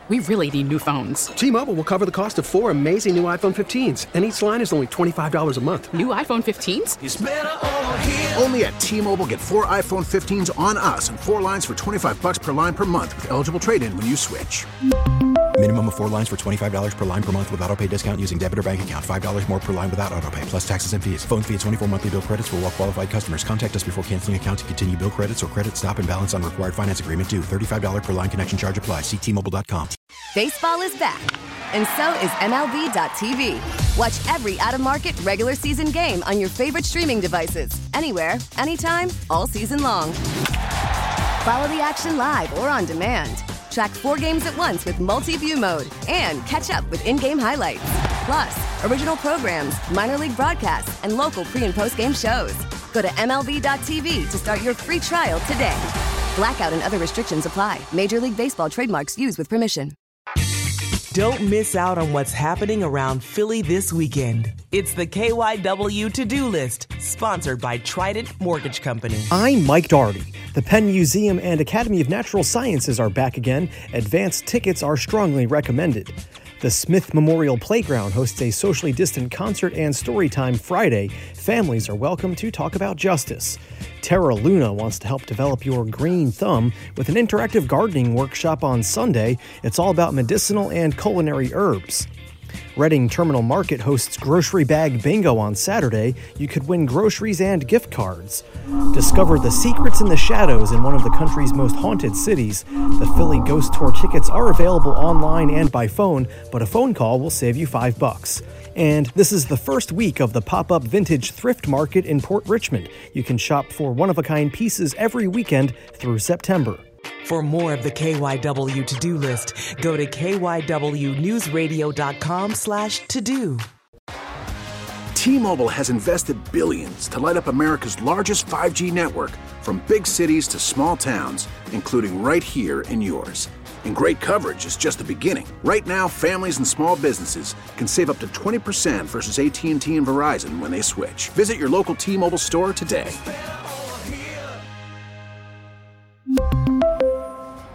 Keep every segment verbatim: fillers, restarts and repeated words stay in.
We really need new phones. T-Mobile will cover the cost of four amazing new iPhone fifteens, and each line is only twenty-five dollars a month. New iPhone fifteens? It's better over here. Only at T-Mobile, get four iPhone fifteens on us and four lines for twenty-five dollars per line per month with eligible trade-in when you switch. Minimum of four lines for twenty-five dollars per line per month with autopay discount using debit or bank account. five dollars more per line without autopay, plus taxes and fees. Phone fee at twenty-four monthly bill credits for well-qualified customers. Contact us before canceling account to continue bill credits or credit stop and balance on required finance agreement due. thirty-five dollars per line connection charge applies. See T Mobile dot com. Baseball is back, and so is M L B dot T V. Watch every out-of-market regular season game on your favorite streaming devices. Anywhere, anytime, all season long. Follow the action live or on demand. Track four games at once with multi-view mode and catch up with in-game highlights. Plus, original programs, minor league broadcasts, and local pre- and post-game shows. Go to M L B dot T V to start your free trial today. Blackout and other restrictions apply. Major League Baseball trademarks used with permission. Don't miss out on what's happening around Philly this weekend. It's the K Y W To-Do List, sponsored by Trident Mortgage Company. I'm Mike Doherty. The Penn Museum and Academy of Natural Sciences are back again. Advanced tickets are strongly recommended. The Smith Memorial Playground hosts a socially distant concert and story time Friday. Families are welcome to talk about justice. Terra Luna wants to help develop your green thumb with an interactive gardening workshop on Sunday. It's all about medicinal and culinary herbs. Reading Terminal Market hosts Grocery Bag Bingo on Saturday. You could win groceries and gift cards. Discover the secrets in the shadows in one of the country's most haunted cities. The Philly Ghost Tour tickets are available online and by phone, but a phone call will save you five bucks. And this is the first week of the pop-up vintage thrift market in Port Richmond. You can shop for one-of-a-kind pieces every weekend through September. For more of the K Y W To-Do List, go to K Y W news radio dot com slash to-do. T-Mobile has invested billions to light up America's largest five G network, from big cities to small towns, including right here in yours. And great coverage is just the beginning. Right now, families and small businesses can save up to twenty percent versus A T and T and Verizon when they switch. Visit your local T-Mobile store today.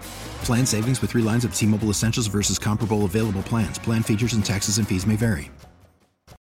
Plan savings with three lines of T-Mobile Essentials versus comparable available plans. Plan features and taxes and fees may vary.